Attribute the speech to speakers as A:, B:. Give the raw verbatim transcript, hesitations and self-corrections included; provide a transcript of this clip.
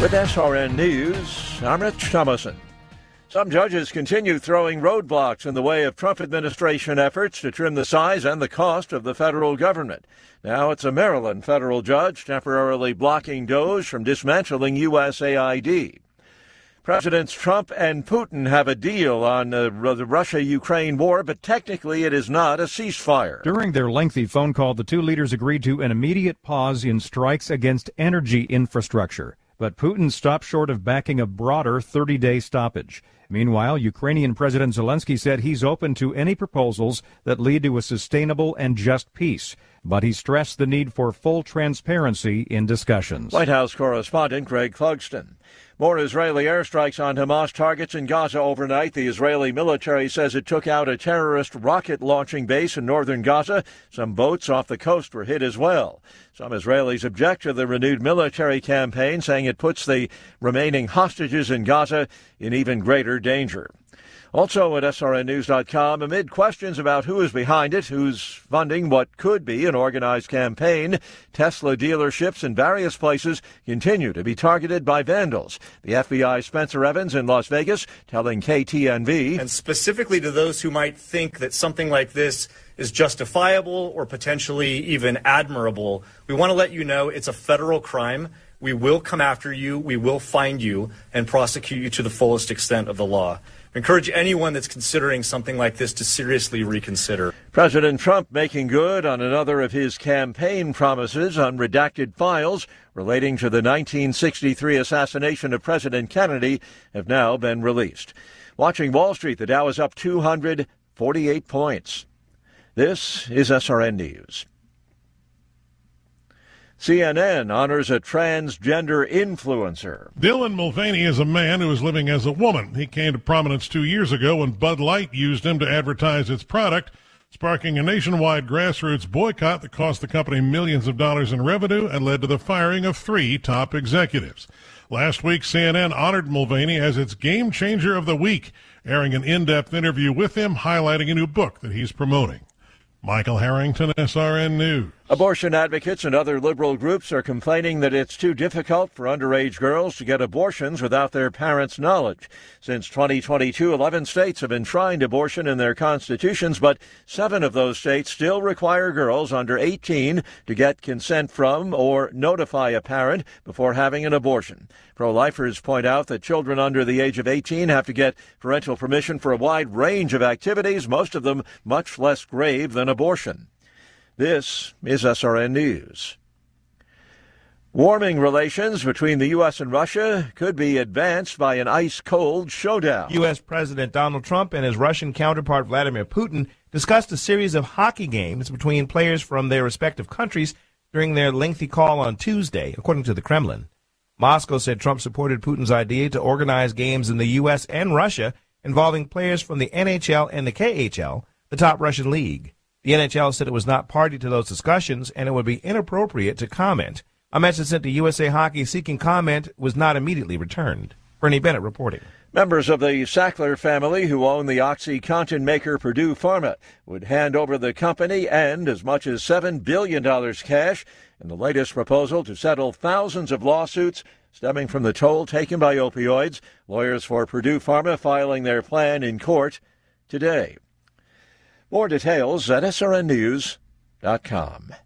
A: With S R N News, I'm Rich Thomason. Some judges continue throwing roadblocks in the way of Trump administration efforts to trim the size and the cost of the federal government. Now it's a Maryland federal judge temporarily blocking DOJ from dismantling U S A I D. Presidents Trump and Putin have a deal on uh, the Russia-Ukraine war, but technically it is not a ceasefire.
B: During their lengthy phone call, the two leaders agreed to an immediate pause in strikes against energy infrastructure. But Putin stopped short of backing a broader thirty-day stoppage. Meanwhile, Ukrainian President Zelensky said he's open to any proposals that lead to a sustainable and just peace. But he stressed the need for full transparency in discussions.
A: White House correspondent Greg Clugston. More Israeli airstrikes on Hamas targets in Gaza overnight. The Israeli military says it took out a terrorist rocket launching base in northern Gaza. Some boats off the coast were hit as well. Some Israelis object to the renewed military campaign, saying it puts the remaining hostages in Gaza in even greater danger. Also at S R N news dot com, amid questions about who is behind it, who's funding what could be an organized campaign, Tesla dealerships in various places continue to be targeted by vandals. The F B I's Spencer Evans in Las Vegas telling K T N V.
C: And specifically to those who might think that something like this is justifiable or potentially even admirable, we want to let you know it's a federal crime. We will come after you, we will find you, and prosecute you to the fullest extent of the law. I encourage anyone that's considering something like this to seriously reconsider.
A: President Trump making good on another of his campaign promises on redacted files relating to the nineteen sixty-three assassination of President Kennedy have now been released. Watching Wall Street, the Dow is up two hundred forty-eight points. This is S R N News. C N N honors a transgender influencer.
D: Dylan Mulvaney is a man who is living as a woman. He came to prominence two years ago when Bud Light used him to advertise its product, sparking a nationwide grassroots boycott that cost the company millions of dollars in revenue and led to the firing of three top executives. Last week, C N N honored Mulvaney as its Game Changer of the Week, airing an in-depth interview with him highlighting a new book that he's promoting. Michael Harrington, S R N News.
A: Abortion advocates and other liberal groups are complaining that it's too difficult for underage girls to get abortions without their parents' knowledge. Since twenty twenty-two, eleven states have enshrined abortion in their constitutions, but seven of those states still require girls under eighteen to get consent from or notify a parent before having an abortion. Pro-lifers point out that children under the age of eighteen have to get parental permission for a wide range of activities, most of them much less grave than abortion. This is S R N News. Warming relations between the U S and Russia could be advanced by an ice-cold showdown.
E: U S. President Donald Trump and his Russian counterpart Vladimir Putin discussed a series of hockey games between players from their respective countries during their lengthy call on Tuesday, according to the Kremlin. Moscow said Trump supported Putin's idea to organize games in the U S and Russia involving players from the N H L and the K H L, the top Russian league. The N H L said it was not party to those discussions and it would be inappropriate to comment. A message sent to U S A Hockey seeking comment was not immediately returned. Bernie Bennett reporting.
A: Members of the Sackler family who own the OxyContin maker Purdue Pharma would hand over the company and as much as seven billion dollars cash in the latest proposal to settle thousands of lawsuits stemming from the toll taken by opioids. Lawyers for Purdue Pharma filing their plan in court today. More details at S R N news dot com.